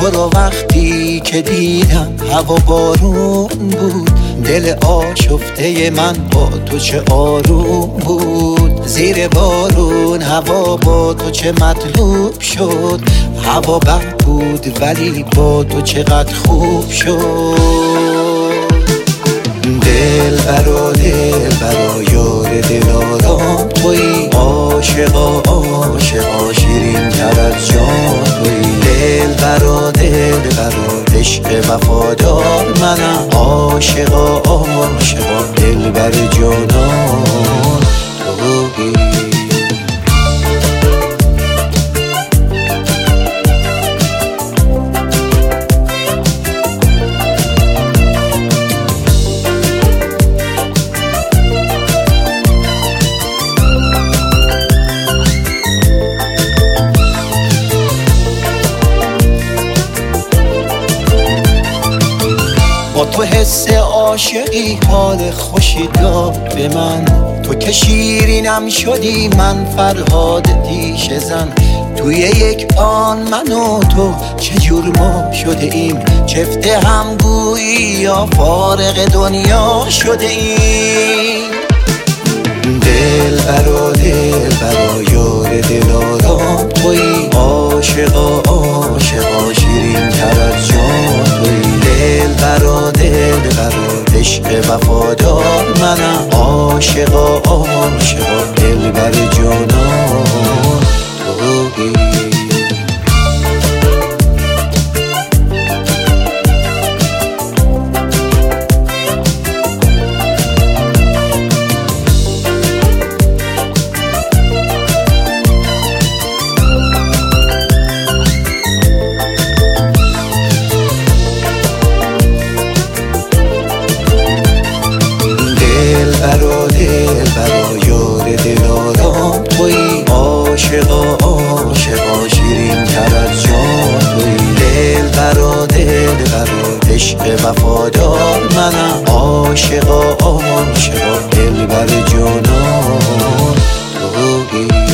تو رو وقتی که دیدم هوا بارون بود، دل آشفته من با تو چه آروم بود. زیر بارون هوا با تو چه مطلوب شد، هوا بد بود ولی با تو چقدر خوب شد. دل برا یار دلارام تویی، عاشقا عاشقا شیرین تر از جان تویی. دل برا عشق وفادار منم، عاشقا عاشقا دل بر جانان تویی. با تو حس عاشقی حال خوشی داد به من، تو که شیرینم شدی من فرهاد دیش زن. توی یک آن من و تو چجور ما شده ایم، چفت هم گویی یا فارغ دنیا شده ایم. دل برا یار دلارام تویی، عاشقا عاشقا شیرین تر از جان تویی. دل برا عشق وفادار منم، عاشقا عاشقا دل بر جانان تویی. برا یار دلارام تویی، عاشقا عاشقا شیرین تر از جان تویی. دل برا عشق وفادار منم، عاشقا عاشقا دل بر جانان تویی.